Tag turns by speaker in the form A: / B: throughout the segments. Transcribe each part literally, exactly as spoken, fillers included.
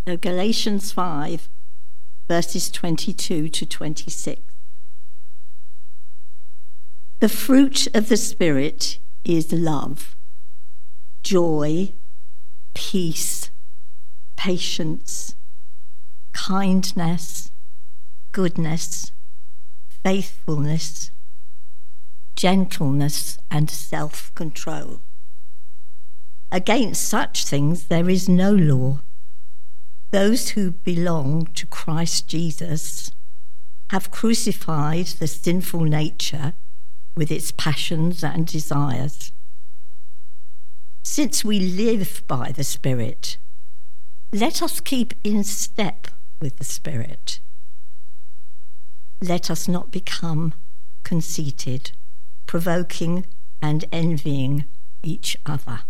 A: So Galatians five, verses twenty-two to twenty-six. The fruit of the Spirit is love, joy, peace, patience, kindness, goodness, faithfulness, gentleness, and self-control. Against such things there is no law. Those who belong to Christ Jesus have crucified the sinful nature with its passions and desires. Since we live by the Spirit, let us keep in step with the Spirit. Let us not become conceited, provoking and envying each other.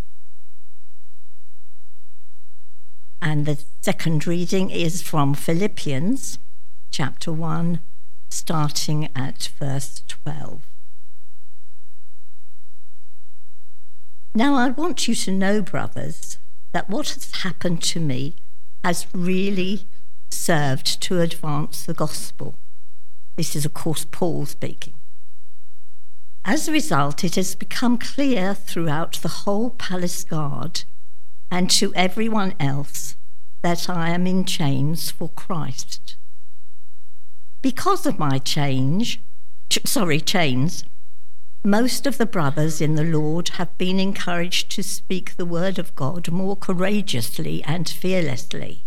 A: And the second reading is from Philippians chapter one, starting at verse twelve. Now I want you to know, brothers, that what has happened to me has really served to advance the gospel. This is, of course, Paul speaking. As a result, it has become clear throughout the whole palace guard and to everyone else that I am in chains for Christ. Because of my change, sorry, chains, most of the brothers in the Lord have been encouraged to speak the word of God more courageously and fearlessly.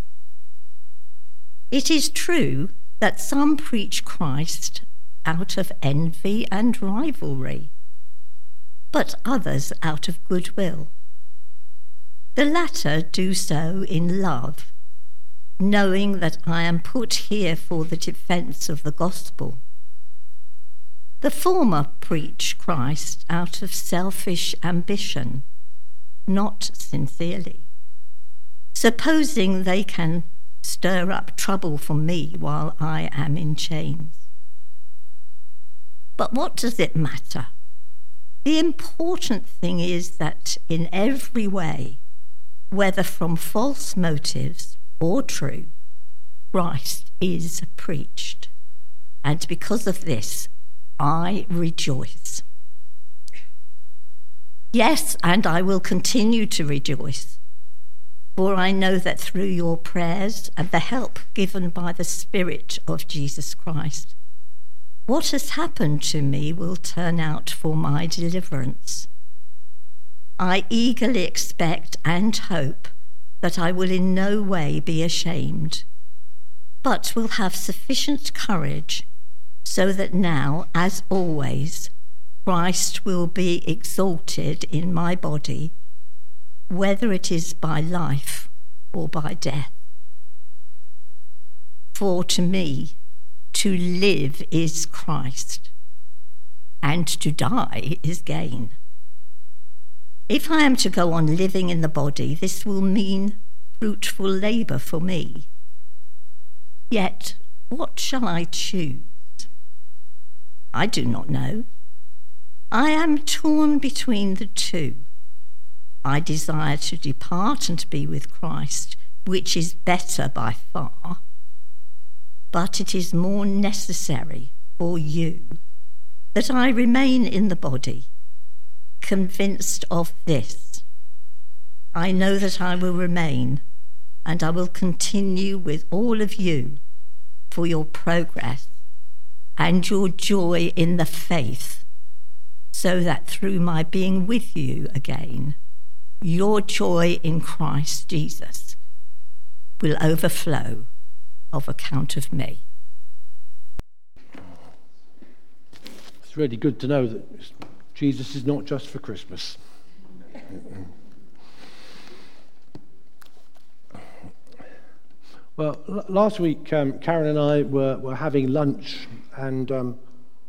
A: It is true that some preach Christ out of envy and rivalry, but others out of goodwill. The latter do so in love, knowing that I am put here for the defence of the gospel. The former preach Christ out of selfish ambition, not sincerely, supposing they can stir up trouble for me while I am in chains. But what does it matter? The important thing is that in every way, whether from false motives or true, Christ is preached. And because of this, I rejoice. Yes, and I will continue to rejoice, for I know that through your prayers and the help given by the Spirit of Jesus Christ, what has happened to me will turn out for my deliverance. I eagerly expect and hope that I will in no way be ashamed, but will have sufficient courage so that now, as always, Christ will be exalted in my body, whether it is by life or by death. For to me, to live is Christ, and to die is gain. If I am to go on living in the body, this will mean fruitful labour for me. Yet, what shall I choose? I do not know. I am torn between the two. I desire to depart and be with Christ, which is better by far. But it is more necessary for you that I remain in the body, convinced of this. I know that I will remain, and I will continue with all of you for your progress and your joy in the faith, so that through my being with you again, your joy in Christ Jesus will overflow of account of me.
B: It's really good to know that Jesus is not just for Christmas. Well, l- last week um, Karen and I were, were having lunch, and um,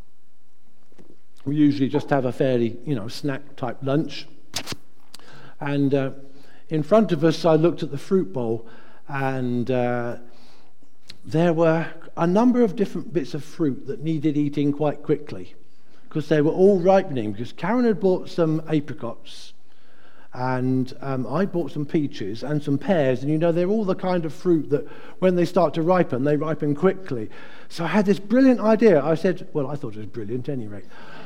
B: we usually just have a fairly, you know, snack type lunch. And uh, in front of us, I looked at the fruit bowl, and uh, there were a number of different bits of fruit that needed eating quite quickly, because they were all ripening, because Karen had bought some apricots, And um, I bought some peaches and some pears, and you know, they're all the kind of fruit that when they start to ripen, they ripen quickly. So I had this brilliant idea. I said, well, I thought it was brilliant at any rate.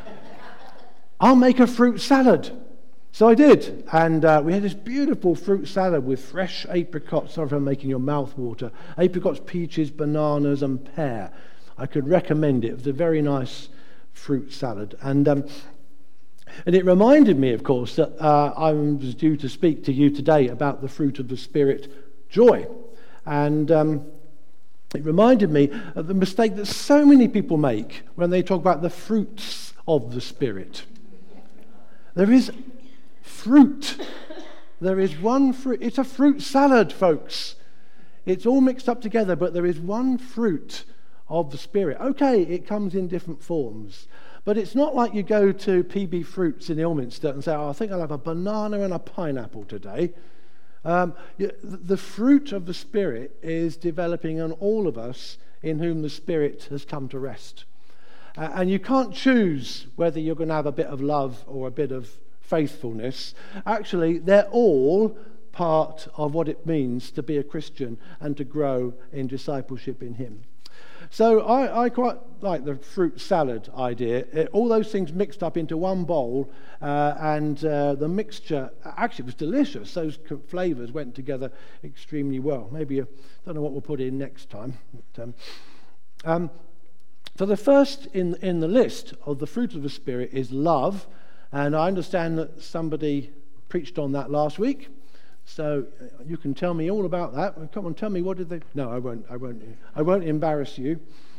B: I'll make a fruit salad. So I did, and uh, we had this beautiful fruit salad with fresh apricots. Sorry if I'm making your mouth water. Apricots, peaches, bananas, and pear. I could recommend it. It was a very nice fruit salad. And um, and it reminded me, of course, that uh, I was due to speak to you today about the fruit of the Spirit, joy. And um, it reminded me of the mistake that so many people make when they talk about the fruits of the Spirit. There is fruit. There is one fruit. It's a fruit salad, folks. It's all mixed up together, but there is one fruit of the Spirit. Okay, it comes in different forms. But it's not like you go to P B Fruits in Ilminster and say, oh, I think I'll have a banana and a pineapple today. Um, the fruit of the Spirit is developing in all of us in whom the Spirit has come to rest. Uh, and you can't choose whether you're going to have a bit of love or a bit of faithfulness. Actually, they're all part of what it means to be a Christian and to grow in discipleship in Him. So I, I quite like the fruit salad idea. It, all those things mixed up into one bowl, uh, and uh, the mixture actually was delicious. Those flavours went together extremely well. Maybe I don't know what we'll put in next time. But, um, um, so the first in in the list of the fruit of the Spirit is love, and I understand that somebody preached on that last week. So you can tell me all about that. Come on, tell me, what did they... No, I won't. I won't. I won't embarrass you.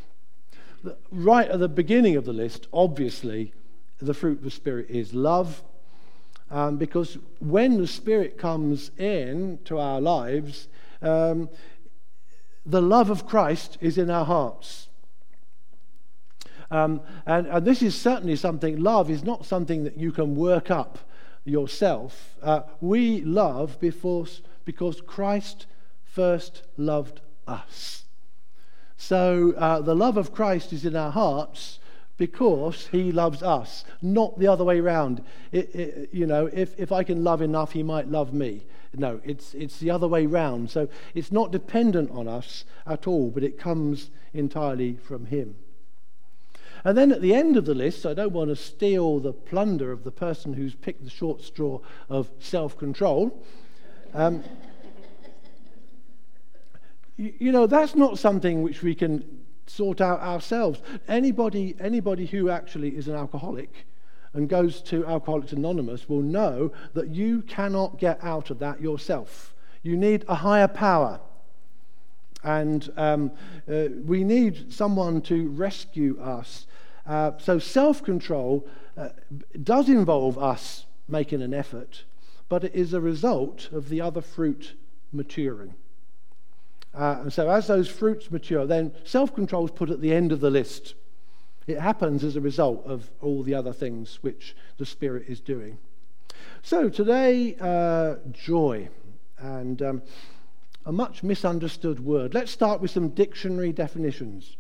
B: Right at the beginning of the list, obviously, the fruit of the Spirit is love, um, because when the Spirit comes in to our lives, um, the love of Christ is in our hearts. Um, and, and this is certainly something. Love is not something that you can work up yourself. Uh, we love because, because Christ first loved us. So uh, the love of Christ is in our hearts because He loves us, not the other way around. It, it, you know, if, if I can love enough, He might love me. No, it's it's the other way round. So it's not dependent on us at all, but it comes entirely from Him. And then at the end of the list, I don't want to steal the plunder of the person who's picked the short straw of self-control. Um, you, you know, that's not something which we can sort out ourselves. Anybody, anybody who actually is an alcoholic and goes to Alcoholics Anonymous will know that you cannot get out of that yourself. You need a higher power. And um, uh, we need someone to rescue us. Uh, so self-control uh, does involve us making an effort, but it is a result of the other fruit maturing. Uh, and so as those fruits mature, then self-control is put at the end of the list. It happens as a result of all the other things which the Spirit is doing. So today, uh, joy. And um, a much misunderstood word. Let's start with some dictionary definitions.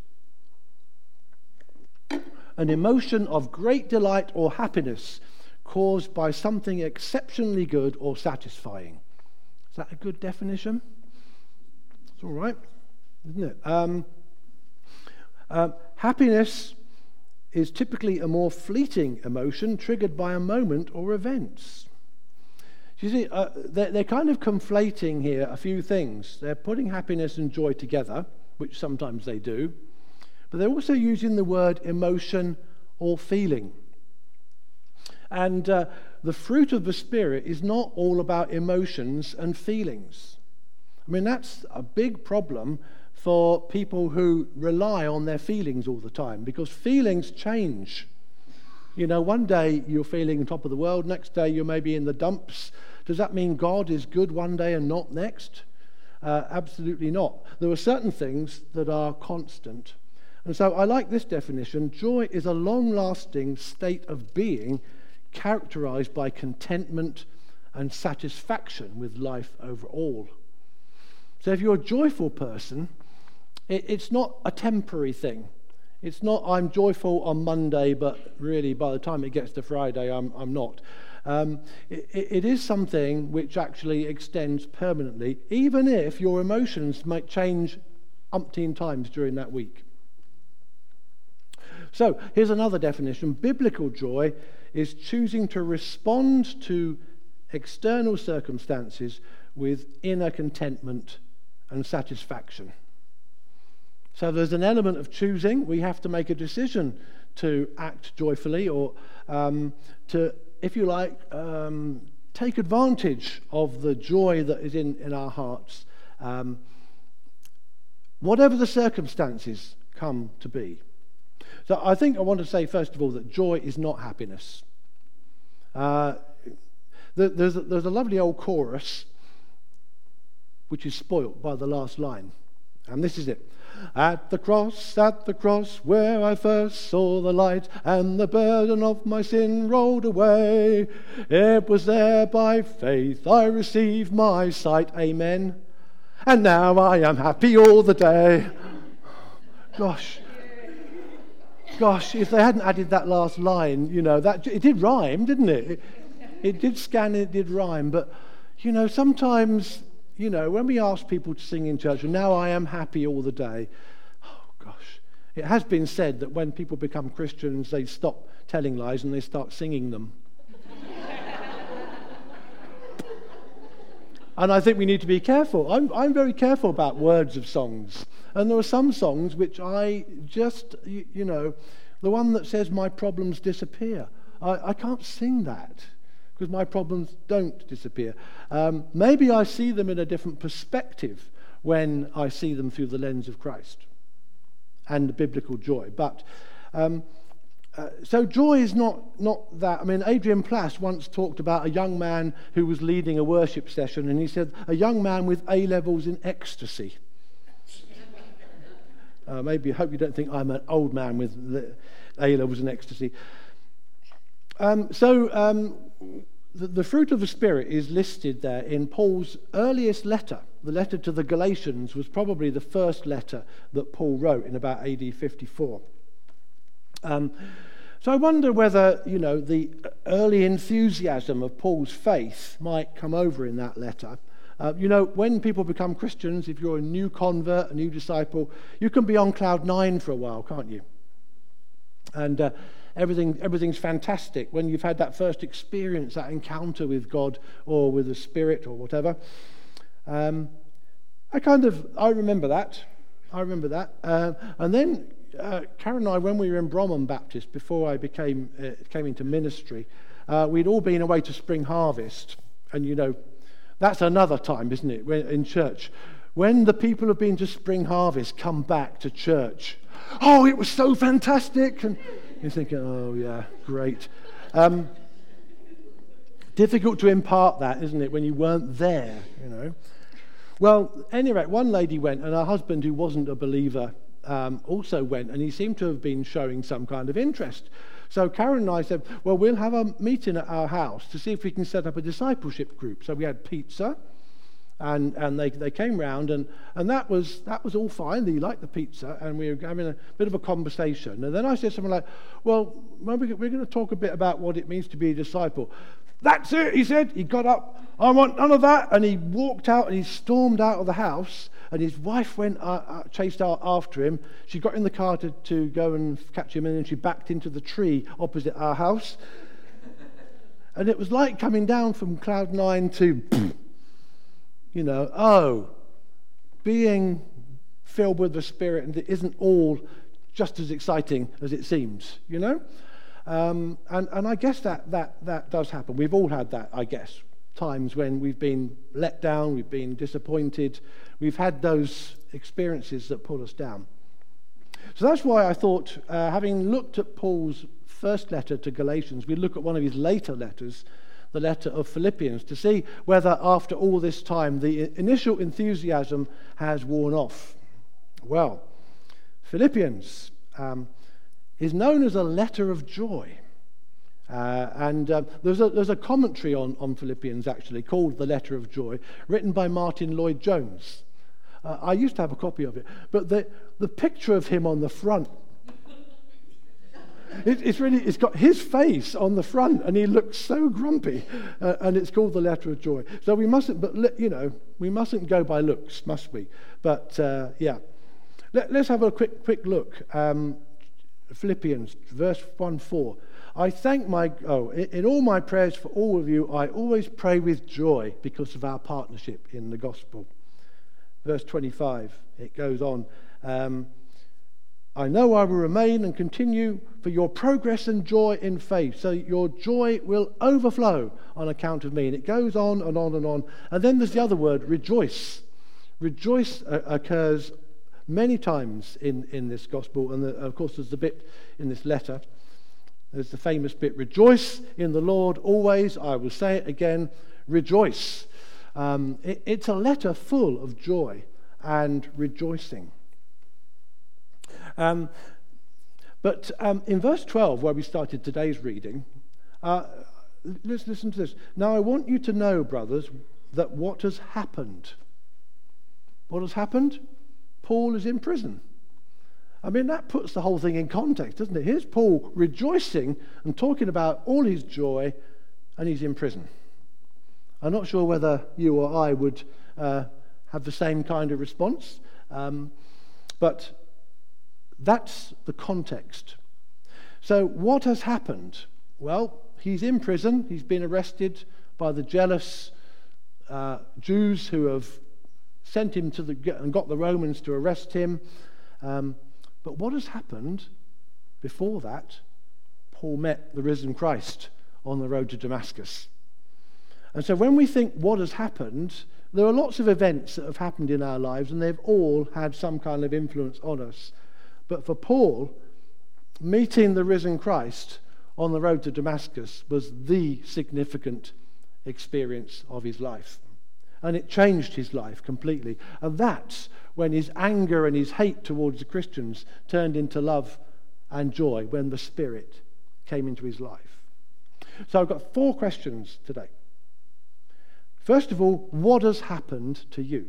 B: An emotion of great delight or happiness caused by something exceptionally good or satisfying. Is that a good definition? It's all right, isn't it? Um, uh, happiness is typically a more fleeting emotion triggered by a moment or events. You see, uh, they're, they're kind of conflating here a few things. They're putting happiness and joy together, which sometimes they do, but they're also using the word emotion or feeling. And uh, the fruit of the Spirit is not all about emotions and feelings. I mean, that's a big problem for people who rely on their feelings all the time, because feelings change. You know, one day you're feeling top of the world, next day you're maybe in the dumps. Does that mean God is good one day and not next? Uh, absolutely not. There are certain things that are constant. And so I like this definition. Joy is a long-lasting state of being characterized by contentment and satisfaction with life overall. So if you're a joyful person, it, it's not a temporary thing. It's not, I'm joyful on Monday, but really by the time it gets to Friday, I'm, I'm not. Um, it, it is something which actually extends permanently, even if your emotions might change umpteen times during that week. So here's another definition. Biblical joy is choosing to respond to external circumstances with inner contentment and satisfaction. So there's an element of choosing. We have to make a decision to act joyfully, or um, to, if you like, um, take advantage of the joy that is in, in our hearts, um, whatever the circumstances come to be. So I think I want to say, first of all, that joy is not happiness. Uh, there's, a, there's a lovely old chorus which is spoilt by the last line. And this is it. At the cross, at the cross, where I first saw the light, and the burden of my sin rolled away, it was there by faith I received my sight. Amen. And now I am happy all the day. Gosh. Gosh, if they hadn't added that last line, you know, that it did rhyme, didn't it? It, it did scan, it did rhyme. But, you know, sometimes, you know, when we ask people to sing in church, and now I am happy all the day, oh, gosh. It has been said that when people become Christians, they stop telling lies and they start singing them. And I think we need to be careful. I'm, I'm very careful about words of songs. And there are some songs which I just, you, you know, the one that says my problems disappear. I, I can't sing that because my problems don't disappear. Um, maybe I see them in a different perspective when I see them through the lens of Christ and the biblical joy. But um, Uh, so joy is not, not that. I mean, Adrian Plass once talked about a young man who was leading a worship session, and he said, a young man with A-levels in ecstasy. uh, maybe, I hope you don't think I'm an old man with A-levels in ecstasy. Um, so um, the, the fruit of the Spirit is listed there in Paul's earliest letter. The letter to the Galatians was probably the first letter that Paul wrote in about A D fifty-four. Um, so I wonder whether, you know, the early enthusiasm of Paul's faith might come over in that letter. Uh, you know, when people become Christians, if you're a new convert, a new disciple, you can be on cloud nine for a while, can't you? And uh, everything, everything's fantastic when you've had that first experience, that encounter with God or with the Spirit or whatever. Um, I kind of, I remember that. I remember that. Uh, and then Uh, Karen and I, when we were in Bromham Baptist, before I became uh, came into ministry, uh, we'd all been away to Spring Harvest. And, you know, that's another time, isn't it, when, in church. When the people who've been to Spring Harvest come back to church, oh, it was so fantastic. And you're thinking, oh, yeah, great. Um, difficult to impart that, isn't it, when you weren't there, you know. Well, anyway, one lady went, and her husband, who wasn't a believer, Um, also went, and he seemed to have been showing some kind of interest. So Karen and I said, well, we'll have a meeting at our house to see if we can set up a discipleship group. So we had pizza, and and they they came round, and and that was that was all fine. They liked the pizza, and we were having a bit of a conversation. And then I said something like, well, we're going to talk a bit about what it means to be a disciple. That's it, he said. He got up. I want none of that. And he walked out, and he stormed out of the house. And his wife went, uh, uh, chased out after him. She got in the car to, to go and catch him, and then she backed into the tree opposite our house. And it was like coming down from cloud nine to, you know, oh, being filled with the Spirit, and it isn't all just as exciting as it seems, you know. Um, and, and I guess that, that that does happen. We've all had that, I guess. Times when we've been let down, we've been disappointed, we've had those experiences that pull us down. So that's why I thought, uh, having looked at Paul's first letter to Galatians, we'd look at one of his later letters, the letter of Philippians, to see whether after all this time the initial enthusiasm has worn off. Well, Philippians um, is known as a letter of joy. Uh, and um, there's, a, there's a commentary on, on Philippians, actually, called The Letter of Joy, written by Martin Lloyd-Jones. Uh, I used to have a copy of it. But the, the picture of him on the front it, it's really, it's got his face on the front, and he looks so grumpy, uh, and it's called the letter of joy. So we mustn't, but you know, we mustn't go by looks, must we? But uh, yeah, Let, let's have a quick, quick look. Um, Philippians, verse one four. I thank my, oh, in, in all my prayers for all of you, I always pray with joy because of our partnership in the gospel. Verse twenty-five, it goes on. Um, I know I will remain and continue for your progress and joy in faith, so your joy will overflow on account of me. And it goes on and on and on. And then there's the other word, rejoice. Rejoice uh, occurs many times in, in this gospel. And the, of course, there's the bit in this letter. There's the famous bit, rejoice in the Lord always. I will say it again, rejoice. Um, it, it's a letter full of joy and rejoicing. Um, but um, in verse twelve, where we started today's reading, uh, let's listen to this. Now I want you to know, brothers, that what has happened. What has happened? Paul is in prison. I mean, that puts the whole thing in context, doesn't it? Here's Paul rejoicing and talking about all his joy, and he's in prison. I'm not sure whether you or I would uh, have the same kind of response, um, but that's the context. So what has happened? Well, he's in prison. He's been arrested by the jealous uh, Jews who have sent him to the and got the Romans to arrest him. Um, but what has happened before that? Paul met the risen Christ on the road to Damascus. And so when we think what has happened, there are lots of events that have happened in our lives, and they've all had some kind of influence on us. But for Paul, meeting the risen Christ on the road to Damascus was the significant experience of his life. And it changed his life completely. And that's when his anger and his hate towards the Christians turned into love and joy, when the Spirit came into his life. So I've got four questions today. First of all, what has happened to you?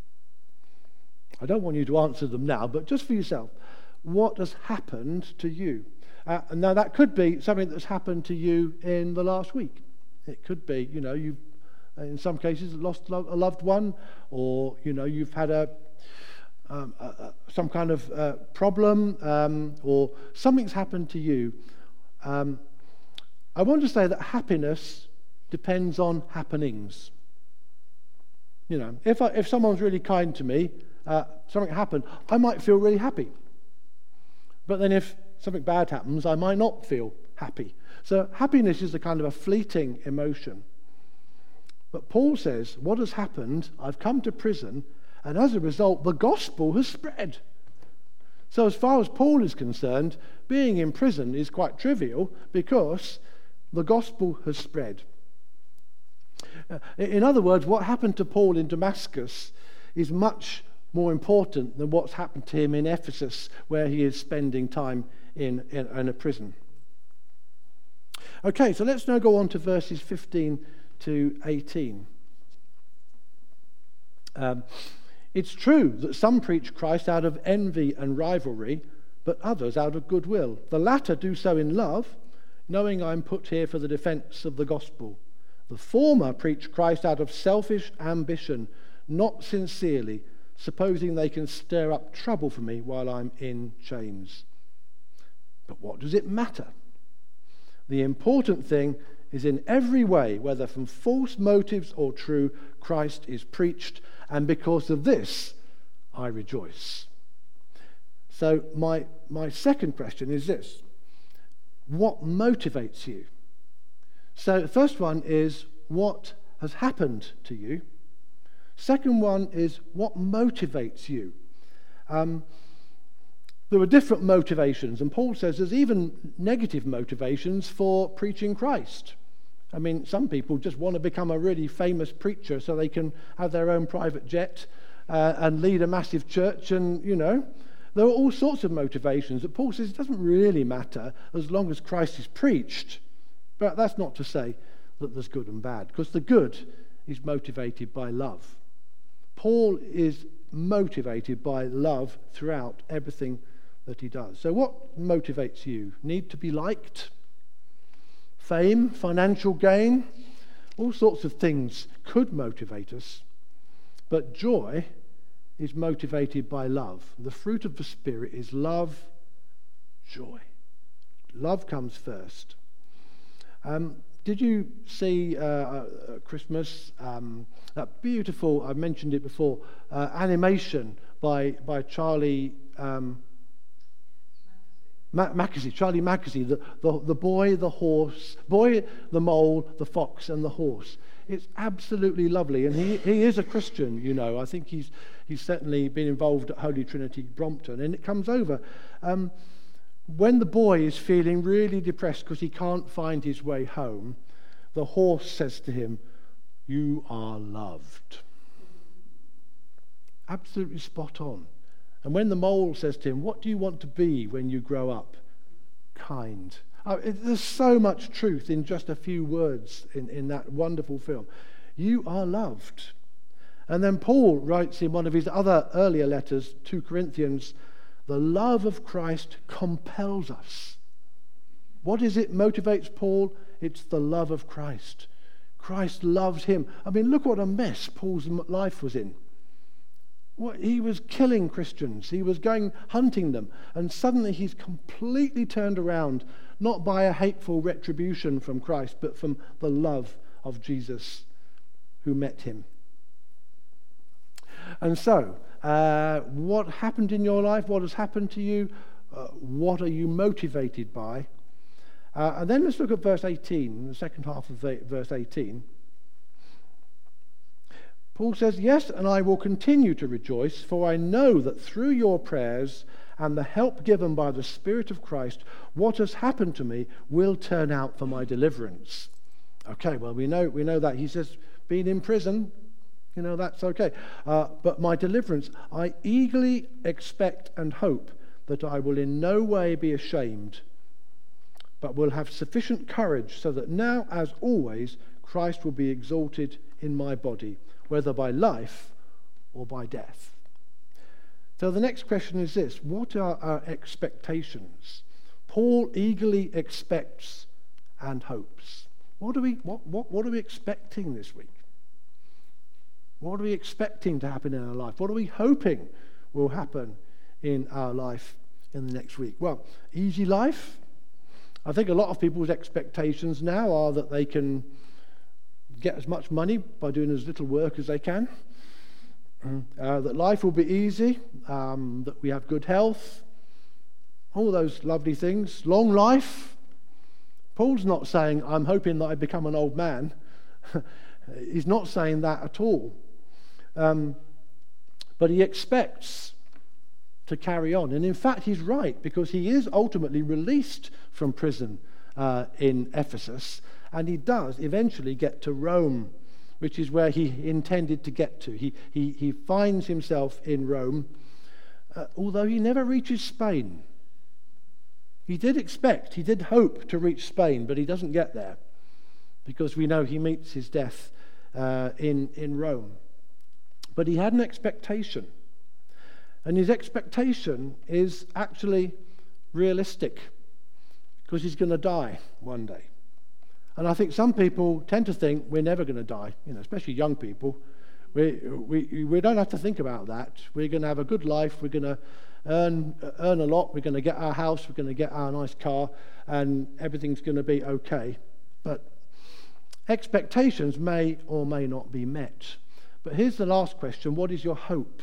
B: I don't want you to answer them now, but just for yourself. What has happened to you? Uh, and now that could be something that's happened to you in the last week. It could be, you know, you've, in some cases, lost a loved one, or, you know, you've had a, um, a, a some kind of uh, problem, um, or something's happened to you. Um, I want to say that happiness depends on happenings. You know, if I, if someone's really kind to me, uh, something happened, I might feel really happy. But then if something bad happens, I might not feel happy. So happiness is a kind of a fleeting emotion. But Paul says, what has happened? I've come to prison, and as a result, the gospel has spread. So as far as Paul is concerned, being in prison is quite trivial because the gospel has spread. In other words, what happened to Paul in Damascus is much more important than what's happened to him in Ephesus, where he is spending time in, in, in a prison. Okay, so let's now go on to verses fifteen to eighteen. Um, it's true that some preach Christ out of envy and rivalry, but others out of goodwill. The latter do so in love, knowing I'm put here for the defense of the gospel. The former preach Christ out of selfish ambition, not sincerely, supposing they can stir up trouble for me while I'm in chains. But what does it matter? The important thing is, in every way, whether from false motives or true, Christ is preached, and because of this, I rejoice. So my, my second question is this: what motivates you? So the first one is, what has happened to you? Second one is, what motivates you? Um, there are different motivations, and Paul says there's even negative motivations for preaching Christ. I mean, some people just want to become a really famous preacher so they can have their own private jet uh, and lead a massive church, and, you know, there are all sorts of motivations that Paul says it doesn't really matter as long as Christ is preached. But that's not to say that there's good and bad, because the good is motivated by love. Paul is motivated by love throughout everything that he does. So what motivates you? Need to be liked? Fame? Financial gain? All sorts of things could motivate us. But joy is motivated by love. The fruit of the Spirit is love, joy. Love comes first. Um, did you see uh, at Christmas um, that beautiful, I mentioned it before, uh, animation by by Charlie um, Mackesy, Charlie Mackesy, the, the, the boy, the horse, boy, the mole, the fox, and the horse. It's absolutely lovely, and he, he is a Christian, you know. I think he's he's certainly been involved at Holy Trinity Brompton, and it comes over. Um, when the boy is feeling really depressed because he can't find his way home, the horse says to him, "You are loved." Absolutely spot on. And when the mole says to him, "What do you want to be when you grow up?" Kind. Uh, it, there's so much truth in just a few words in, in that wonderful film. You are loved. And then Paul writes in one of his other earlier letters, Second Corinthians, the love of Christ compels us. What is it motivates Paul? It's the love of Christ. Christ loves him. I mean, look what a mess Paul's life was in. What, he was killing Christians. He was going hunting them. And suddenly he's completely turned around, not by a hateful retribution from Christ, but from the love of Jesus who met him. And so, uh, what happened in your life? What has happened to you? Uh, what are you motivated by? Uh, and then let's look at verse eighteen, the second half of verse eighteen. Paul says, "Yes, and I will continue to rejoice, for I know that through your prayers and the help given by the Spirit of Christ, what has happened to me will turn out for my deliverance." Okay, well, we know we know that. He says, being in prison, you know, that's okay. Uh, but my deliverance, I eagerly expect and hope that I will in no way be ashamed, but will have sufficient courage so that now, as always, Christ will be exalted in my body, whether by life or by death. So the next question is this: what are our expectations? Paul eagerly expects and hopes. What are we, what, what, what are we expecting this week? What are we expecting to happen in our life? What are we hoping will happen in our life in the next week? Well, easy life. I think a lot of people's expectations now are that they can get as much money by doing as little work as they can, uh, that life will be easy, um, that we have good health, all those lovely things, long life. Paul's not saying, I'm hoping that I become an old man. He's not saying that at all. Um, but he expects to carry on. And in fact, he's right, because he is ultimately released from prison uh, in Ephesus, and he does eventually get to Rome, which is where he intended to get to. He, he, he finds himself in Rome, uh, although he never reaches Spain. He did expect, he did hope to reach Spain, but he doesn't get there, because we know he meets his death uh, in, in Rome. But he had an expectation, and his expectation is actually realistic, because he's going to die one day. And I think some people tend to think we're never going to die, you know, especially young people. We, we, we don't have to think about that. We're going to have a good life. We're going to earn, earn a lot. We're going to get our house. We're going to get our nice car, and everything's going to be okay. But expectations may or may not be met. But here's the last question. What is your hope?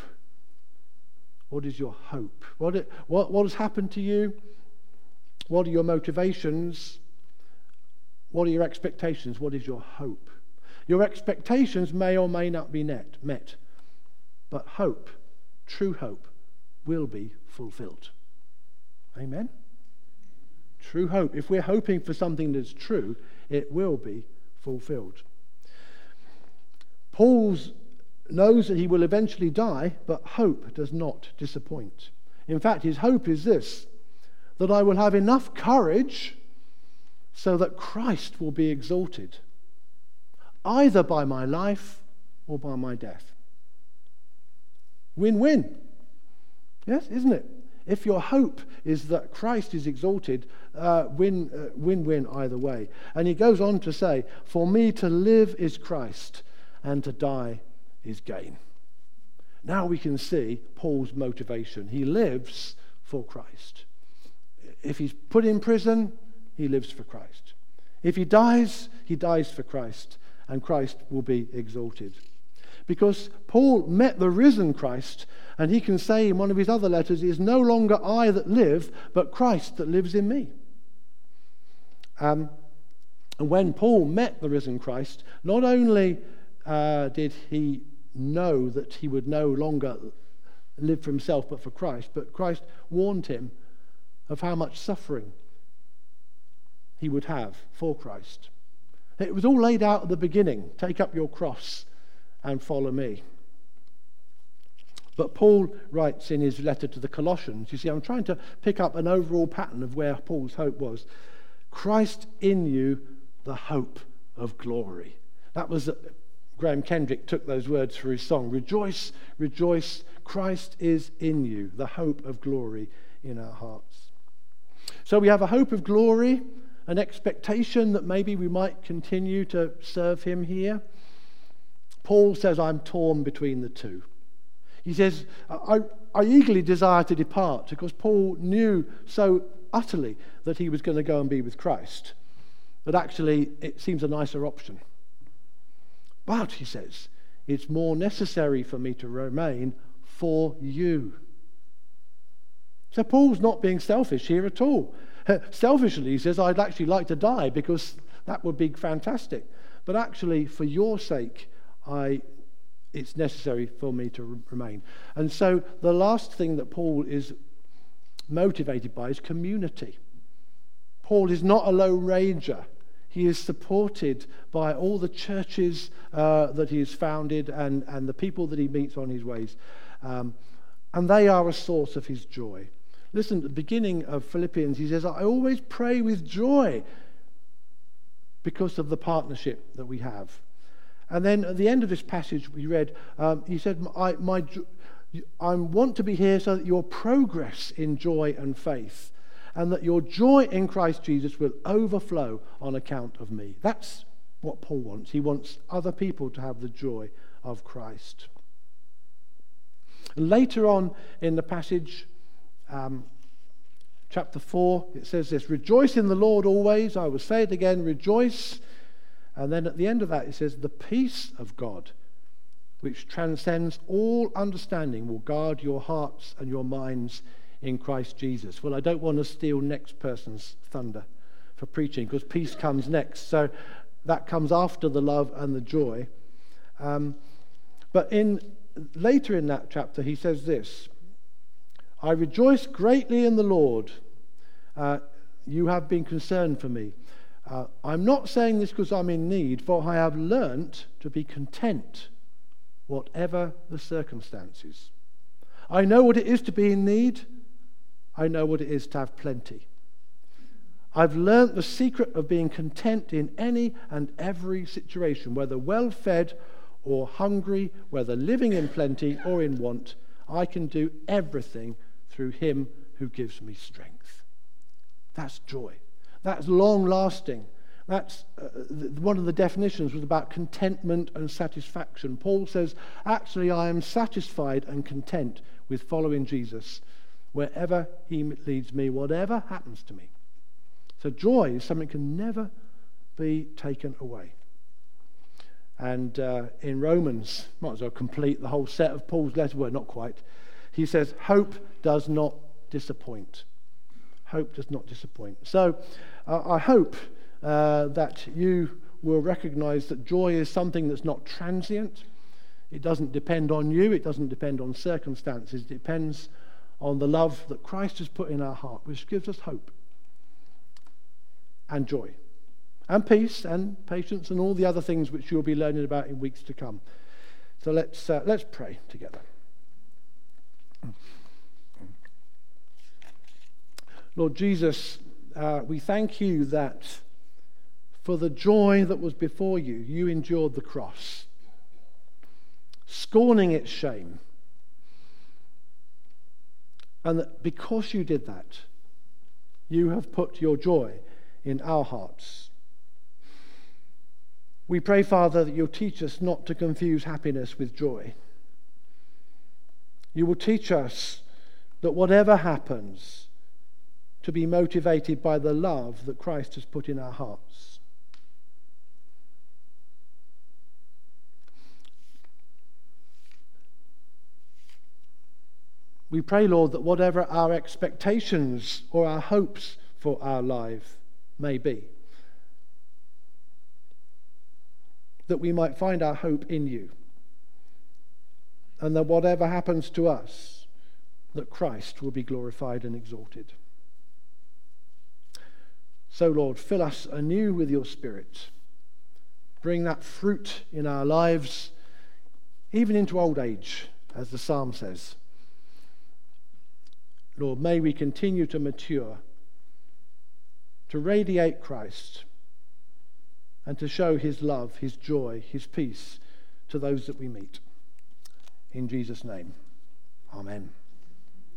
B: What is your hope? What, it, what, what has happened to you? What are your motivations? What are your expectations? What is your hope? Your expectations may or may not be net, met, but hope, true hope, will be fulfilled. Amen? True hope. If we're hoping for something that's true, it will be fulfilled. Paul knows that he will eventually die, but hope does not disappoint. In fact, his hope is this: that I will have enough courage so that Christ will be exalted, either by my life or by my death. Win-win. Yes, isn't it? if your hope is that Christ is exalted, uh, win, uh, win-win either way. And he goes on to say, for me to live is Christ, and to die is gain. Now we can see Paul's motivation. He lives for Christ. If he's put in prison, he lives for Christ. If he dies, he dies for Christ, and Christ will be exalted. Because Paul met the risen Christ, and he can say in one of his other letters, it is no longer I that live, but Christ that lives in me. Um, and when Paul met the risen Christ, not only uh, did he know that he would no longer live for himself but for Christ, but Christ warned him of how much suffering he would have for Christ. It was all laid out at the beginning. Take up your cross and follow me. But Paul writes in his letter to the Colossians, you see, I'm trying to pick up an overall pattern of where Paul's hope was. Christ in you, the hope of glory. That was, uh, Graham Kendrick took those words for his song. Rejoice, rejoice, Christ is in you, the hope of glory in our hearts. So we have a hope of glory, an expectation that maybe we might continue to serve him here. Paul says, I'm torn between the two. He says, I, I eagerly desire to depart, because Paul knew so utterly that he was going to go and be with Christ, that actually it seems a nicer option. But, he says, it's more necessary for me to remain for you. So Paul's not being selfish here at all. Selfishly, he says, I'd actually like to die because that would be fantastic. But actually, for your sake, I, it's necessary for me to re- remain. And so the last thing that Paul is motivated by is community. Paul is not a lone ranger. He is supported by all the churches uh, that he has founded and, and the people that he meets on his ways. Um, and they are a source of his joy. Listen, at the beginning of Philippians, he says, I always pray with joy because of the partnership that we have. And then at the end of this passage we read, um, he said, I, my, I want to be here so that your progress in joy and faith, and that your joy in Christ Jesus will overflow on account of me. That's what Paul wants. He wants other people to have the joy of Christ. And later on in the passage, um, chapter four, it says this, rejoice in the Lord always. I will say it again, rejoice. And then at the end of that, it says, the peace of God, which transcends all understanding, will guard your hearts and your minds in Christ Jesus. Well, I don't want to steal next person's thunder for preaching, because peace comes next. So that comes after the love and the joy. Um, but in later in that chapter, he says this, I rejoice greatly in the Lord. Uh, you have been concerned for me. Uh, I'm not saying this because I'm in need, for I have learnt to be content, whatever the circumstances. I know what it is to be in need. I know what it is to have plenty. I've learnt the secret of being content in any and every situation, whether well-fed or hungry, whether living in plenty or in want. I can do everything through him who gives me strength. That's joy. That's long-lasting. That's uh, one of the definitions was about contentment and satisfaction. Paul says, actually, I am satisfied and content with following Jesus wherever he leads me, whatever happens to me. So joy is something that can never be taken away. And uh, in Romans, might as well complete the whole set of Paul's letter. Well, not quite. He says, hope does not disappoint. Hope does not disappoint. So uh, I hope uh, that you will recognize that joy is something that's not transient. It doesn't depend on you. It doesn't depend on circumstances. It depends on the love that Christ has put in our heart, which gives us hope and joy and peace and patience and all the other things which you'll be learning about in weeks to come. So let's uh, let's pray together. Lord Jesus, uh, we thank you that for the joy that was before you, you endured the cross, scorning its shame, And that because you did that, you have put your joy in our hearts. We pray, Father, that you'll teach us not to confuse happiness with joy. You will teach us that whatever happens, to be motivated by the love that Christ has put in our hearts. We pray, Lord, that whatever our expectations or our hopes for our life may be, that we might find our hope in you, and that whatever happens to us, that Christ will be glorified and exalted. So, Lord, fill us anew with your Spirit. Bring that fruit in our lives, even into old age, as the psalm says. Lord, may we continue to mature, to radiate Christ, and to show his love, his joy, his peace to those that we meet. In Jesus' name, amen.